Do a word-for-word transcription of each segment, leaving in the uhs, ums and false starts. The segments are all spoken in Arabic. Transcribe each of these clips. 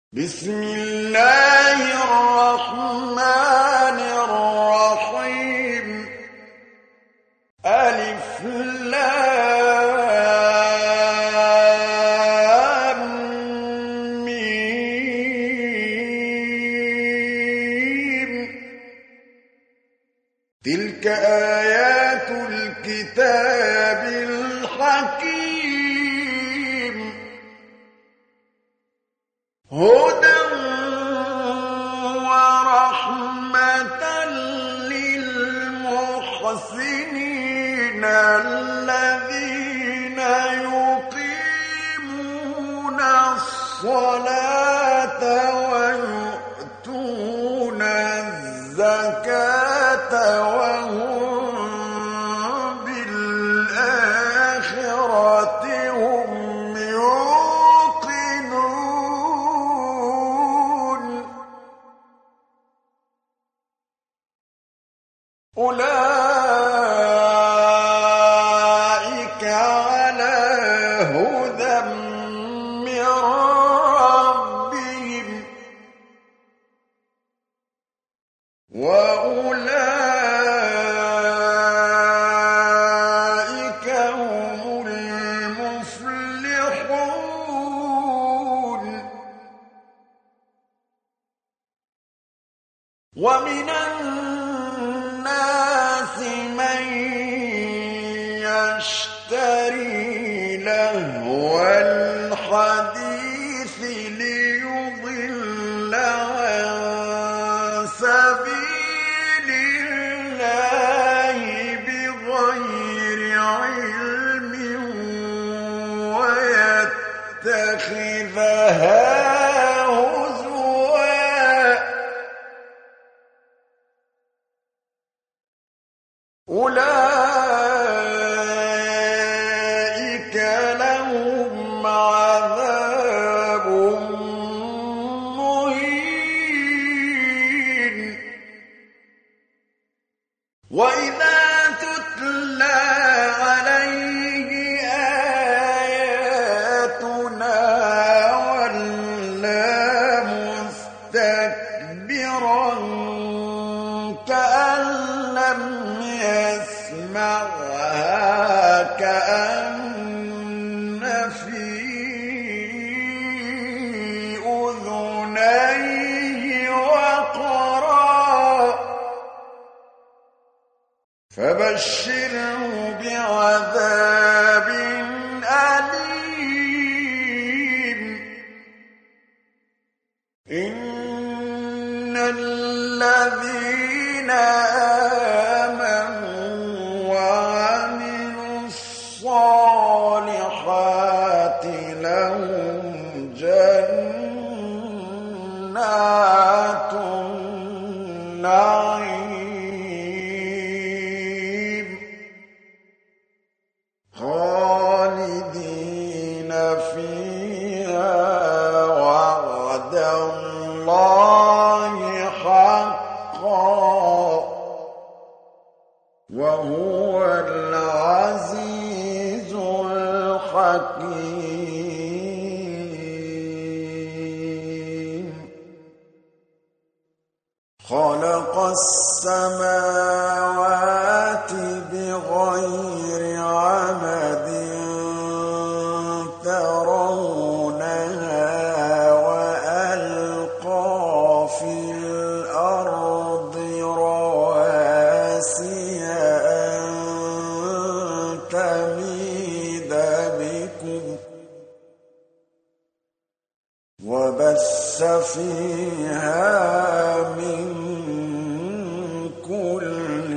بسم الله الرحمن الرحيم ألف لام ميم تلك آيات الكتاب الحكيم هدى ورحمة للمحسنين الذين يقيمون الصلاة ويؤتون الزكاة وهم بالآخرة هم أولئك على هدى من ربهم وأولئك هم المفلحون ومن الناس من يشتري لهو الحديث ليضل عن سبيل الله بغير علم ويتخذها أولئك لهم عذاب مهين وإذا تتلى عليه آياتنا ولى مستكبرا كأن لم يسمعها كأن في أذنيه وقرا فبشره بعذاب أليم إن الذين الصالحات لهم جنات النعيم خالدين فيها وعد الله حقا وهو العزيز الحكيم خلق السماوات بغير عمد ترونها وألقى في الأرض رواسي أن تميد بكم وبث فيها من كل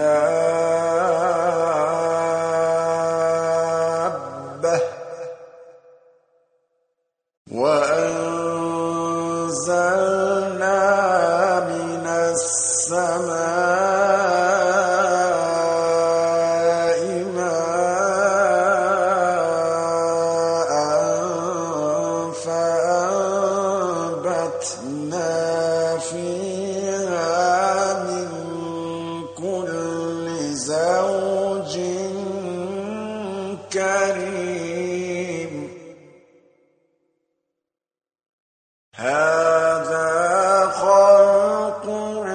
دابة وأنزلنا من السماء ماء فأنبتنا فيها من كل زوج كريم هذا خلق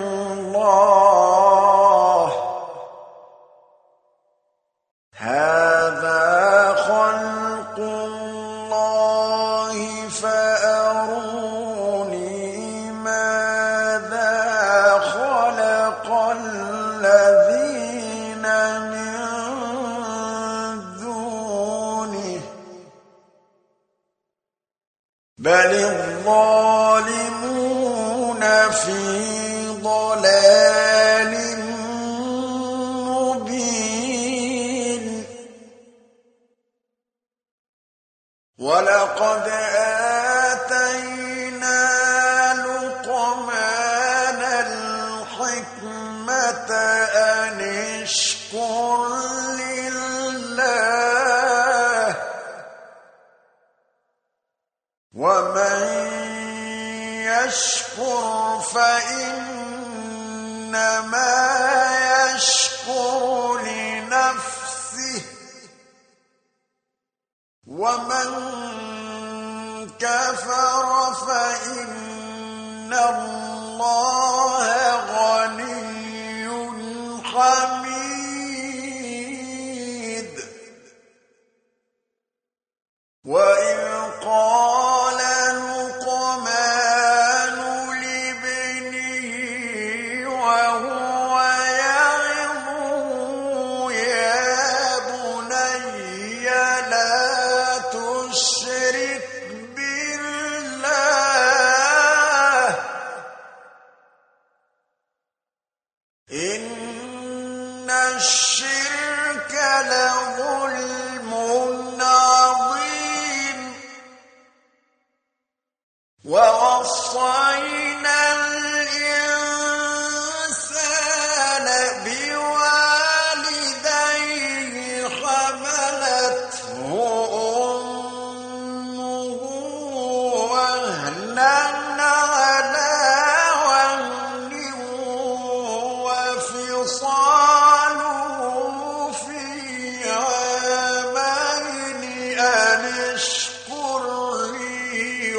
الله هذا خلق الله فأروني ماذا خلق الذين من دونه بل الظالمون في ضلال مبين ولقد آتينا لقمان الحكمة أن اشكر لله ومن يشكر فإنما يشكر لنفسه ومن كفر فإن الله غني حميد وإذ قال لقمان لابنه وهو يعظه يا بني لا تشرك بالله إن الشرك لظلم عظيم ووصينا الإنسان بوالديه حملته أمه وهنا على وهن وفصاله في عامين أن اشكر لي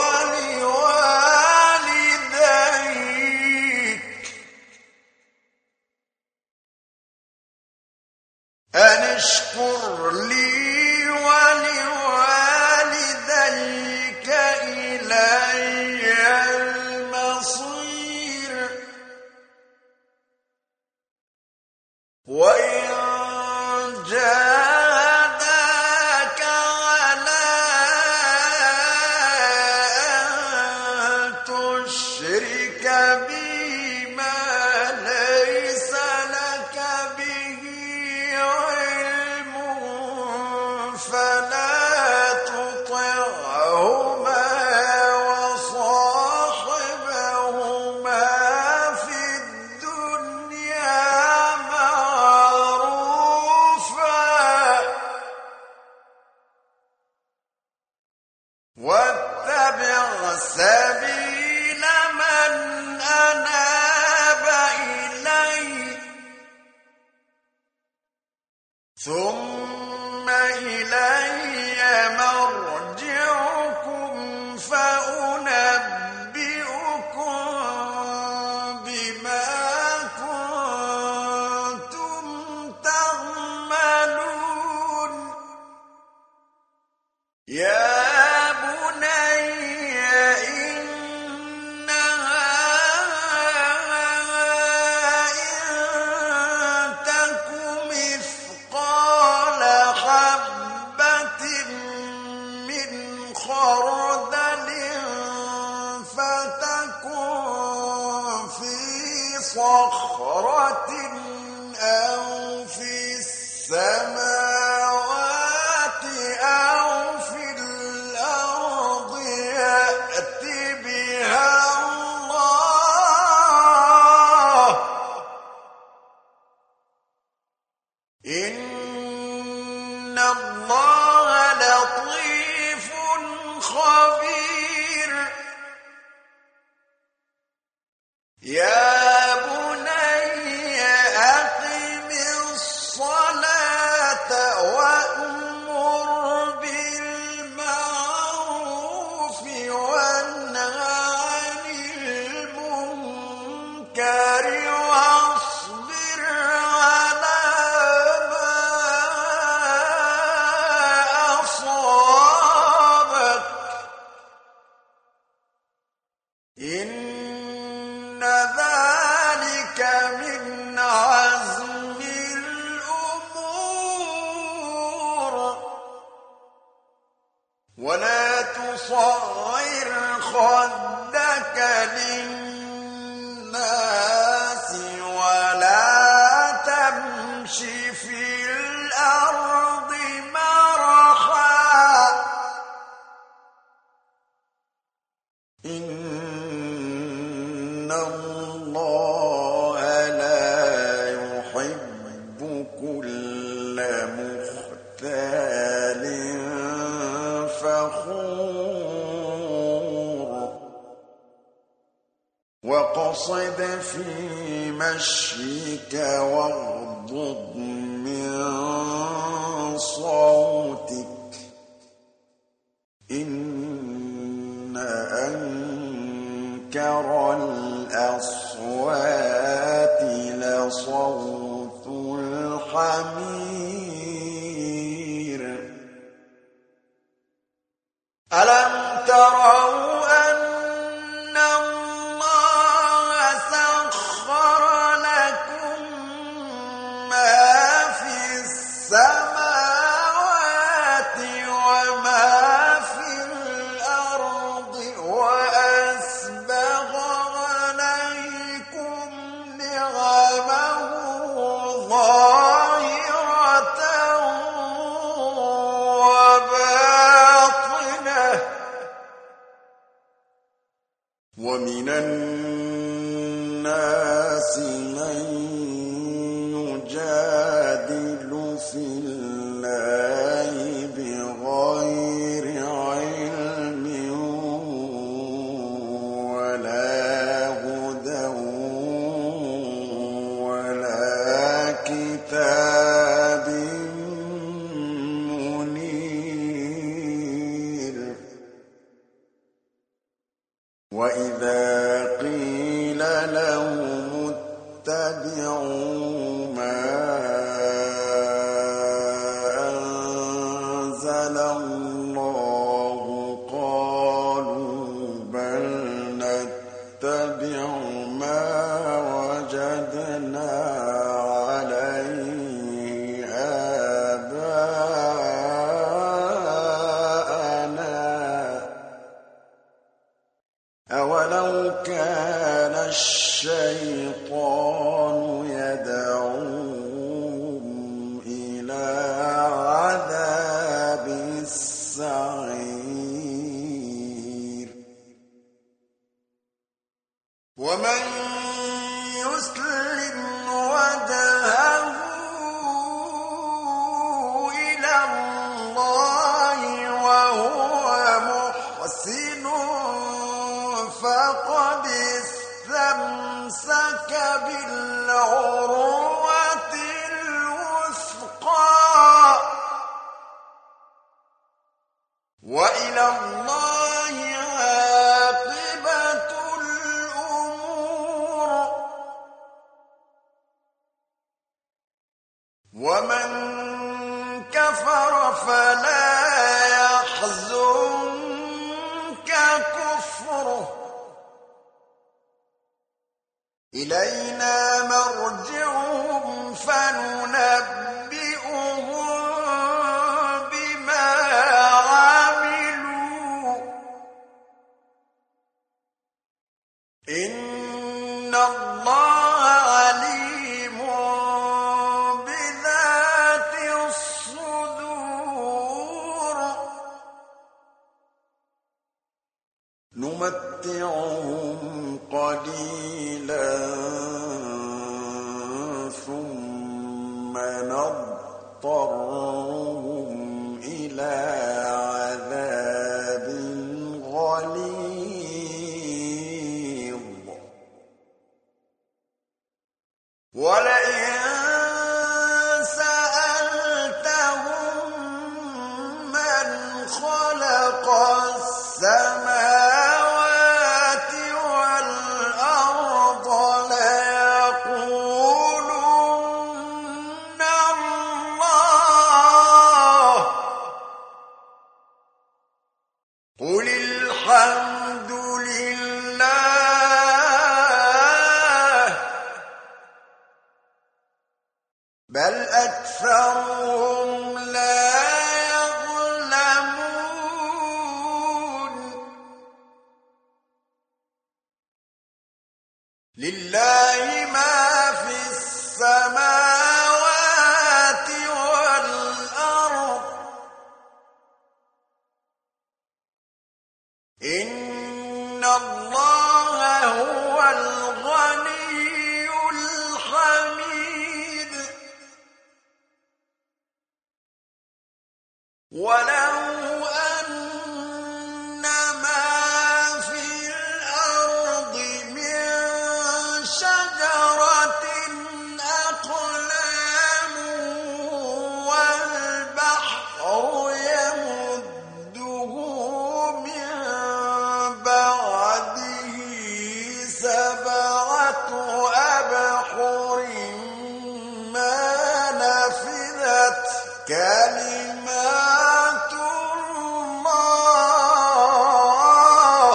أن اشكر لي ولوالديك إلي المصير وإن جاهداك على أن تشرك بي ما ليس لك به علم فلا تطعهما وصاحبهما في الدنيا معروفا واتبع سبيل من أناب إلي ثم إلي مرجعكم فأنبئكم بما كنتم تعملون يا بني إنها إن تك مثقال حبة من خردل فتكن في صخرة أو في السماوات أو في الأرض يأت بها الله إن الله لطيف خبير يا بني خدك للناس ولا تمش في الأرض مرحا إن الله لا يحب كل مختال فخور وقصد في مشيك واغضض من صوتك إن أنكر الأصوات لصوت الحمير ألم تروا أن الله سخر لكم ما في السماوات وما في الأرض وأسبغ عليكم نعمه ظاهرة وباطنة ومن الناس من يجادل في الله بغير علم ولا هدى ولا كتاب منير وإذا قيل لهم اتبعوا ما أنزل الله قالوا بل نتبع ما وجدنا عليه آباءنا أولو كان الشيطان يدعوهم إلى عذاب السعير ومن يسلم وجهه إلى الله وهو محسن فقد استمسك بالعروة الوثقى وإلى الله عاقبة الأمور ومن كفر فلا يحزنك كفره إلينا مرجعهم فننبئهم بما عملوا إن الله عليم بذات الصدور نمتعهم قليلا ثم نضطرهم إلى عذاب غليظ ولئن سألتهم من خلق السماوات والأرض ليقولن الله قل الحمد لله بل أكثرهم لا يظلمون لله ما في السماوات والأرض إن الله هو الغني الحميد ولو أن ما في الأرض من شجرة أقلام والبحر يمده من بعده سبعة أبحر ما نفذت كلمات الله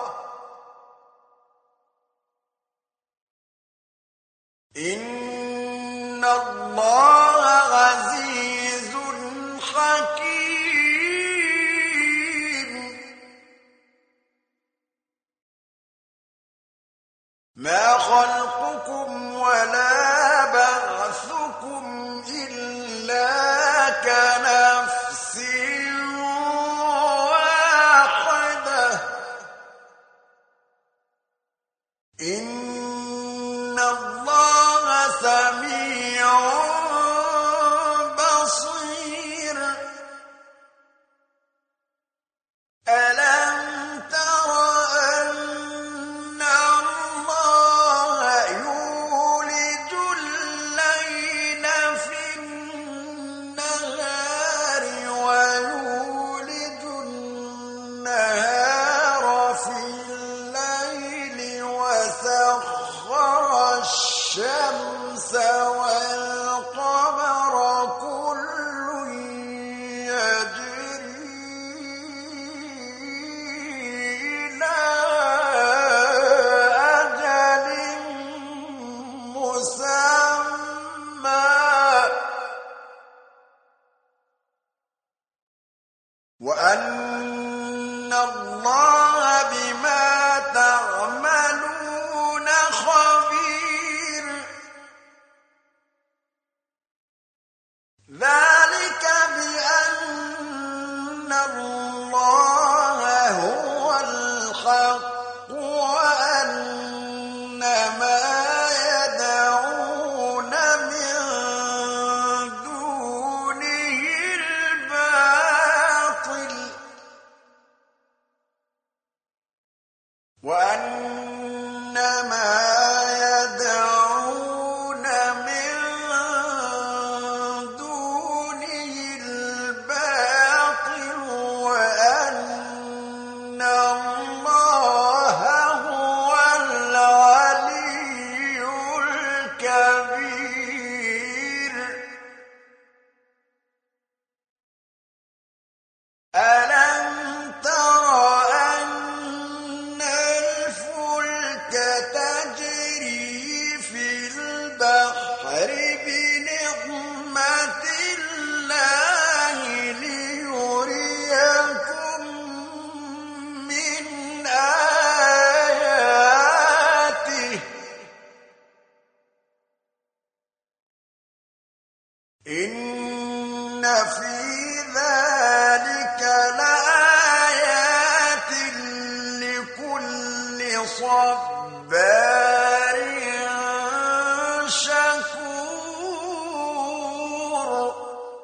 إن الله عزيز حكيم ما خلقكم ولا بعثكم إلا كنفس واحدة إن الله سميع بصير ألم تر أن الله يولج الليل في النهار ويولج النهار في الليل وسخر الشمس والقمر كل يجري إلى أجل مسمى وأن الله بما تعملون خبير ذلك بأن الله هو الحق وأن ما يدعون من دونه الباطل وأن ما يدعون من دونه الباطل وأن الله هو العلي الكبير ألم تر أن الفلك تجري في البحر بنعمة الله ليريكم من آياته إن في ذلك لآيات لكل صبار شكور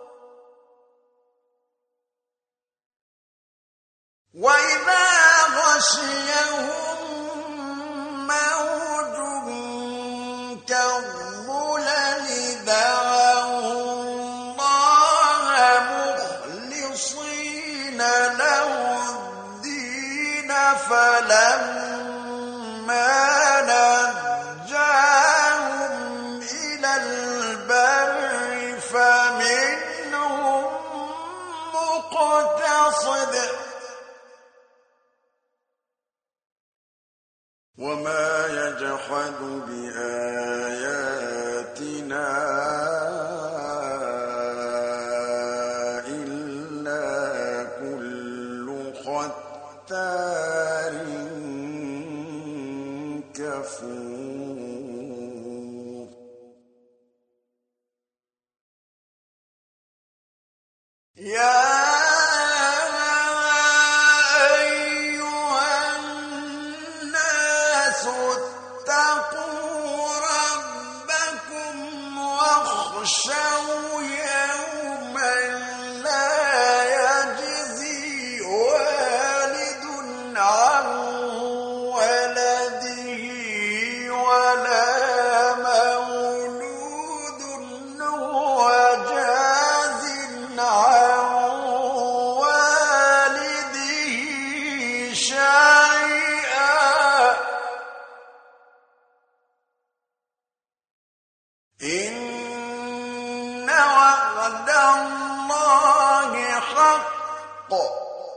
وإذا غشيهم موج كالظلل دعوا الله مخلصين له الدين فلما نجاهم إلى البر فمنهم مقتصد وما يجحد بآياتنا إلا كل ختار كفور وَاخْشَوْا يَوْمًا لَّا يَجْزِي وَالِدٌ عَن وَلَدِهِ وَلَا مَوْلُودٌ هُوَ جَازٍ عَن وَالِدِهِ شَيْئًا ۚ إِنَّ وَعْدَ اللَّهِ حَقٌّ ۖ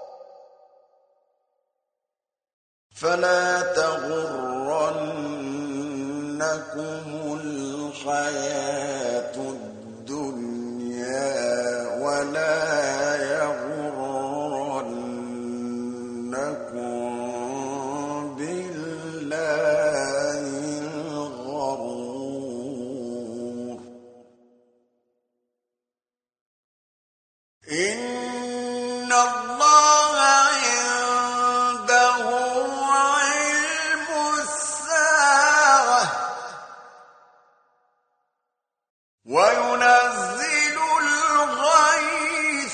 فَلَا تَغُرَّنَّكُمُ الْحَيَاةُ الدُّنْيَا وَلَا يَغُرَّنَّكُم بِاللَّهِ الْغَرُورُ. إِنَّ اللَّهَ عِندَهُ عِلْمُ السَّاعَةِ وَيُنَزِّلُ الْغَيْثَ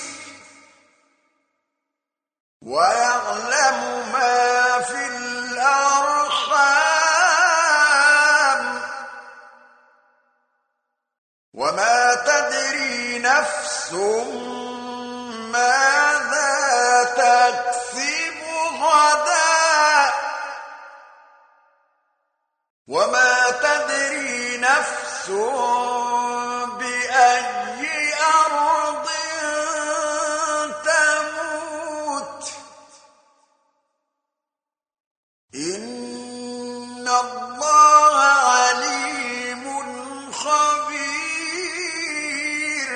وَيَعْلَمُ مَا فِي الْأَرْحَامِ ۖ وَمَا تَدْرِي نَفْسٌ مَّاذَا تَكْسِبُ غَدًا ۖ وَمَا تَدْرِي نَفْسٌ بِأَيِّ أَرْضٍ تَمُوتُ ۚ إِنَّ اللَّهَ عَلِيمٌ خَبِيرٌ.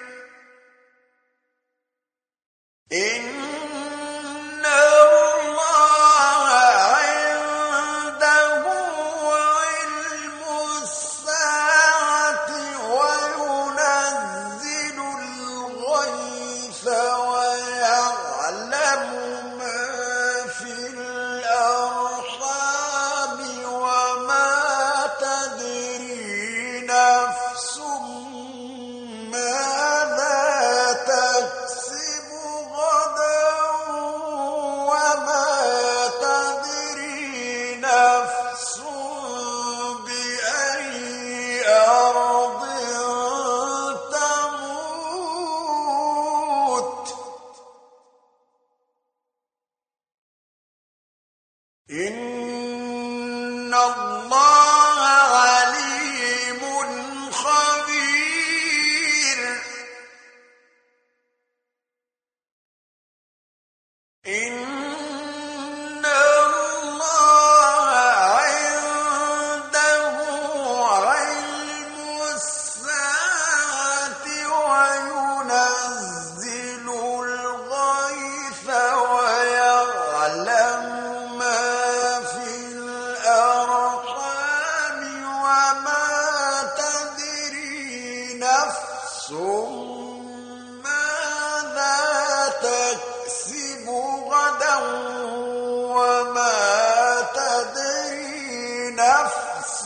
إِنَّ اللَّهَ عِندَهُ عِلْمُ السَّاعَةِ وَيُنَزِّلُ الْغَيْثَ وَيَعْلَمُ مَا فِي الْأَرْحَامِ ۖ وَمَا تَدْرِي نَفْسٌ مَّاذَا تَكْسِبُ غَدًا ۖ وَمَا تَدْرِي نَفْسٌ بِأَيِّ أَرْضٍ تَمُوتُ ۚ إِنَّ اللَّهَ عَلِيمٌ خَبِيرٌ. إِنَّ اللَّهَ عِندَهُ عِلْمُ السَّاعَةِ وَيُنَزِّلُ الْغَيْثَ وَيَعْلَمُ مَا فِي الْأَرْحَامِ ۖ وَمَا تَدْرِي نَفْسٌ مَّاذَا تَكْسِبُ غَدًا ۖ وَمَا تَدْرِي نَفْسٌ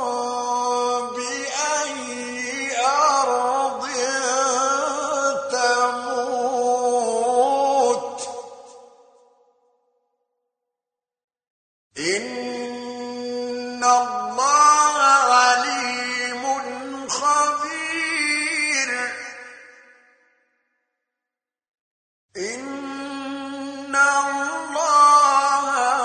بِأَيِّ أَرْضٍ تَمُوتُ ۚ إِنَّ اللَّهَ عَلِيمٌ خَبِيرٌ. إِنَّ اللَّهَ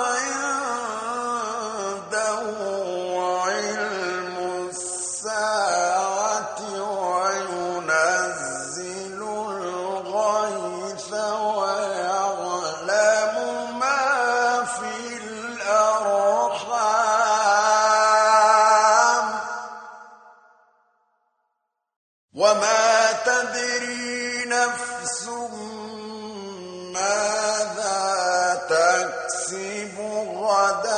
عِندَهُ عِلْمُ السَّاعَةِ وَيُنَزِّلُ الْغَيْثَ وَيَعْلَمُ مَا فِي الْأَرْحَامِ ۖ وَمَا تَدْرِي نَفْسٌ مَّاذَا تَكْسِبُ غَدًا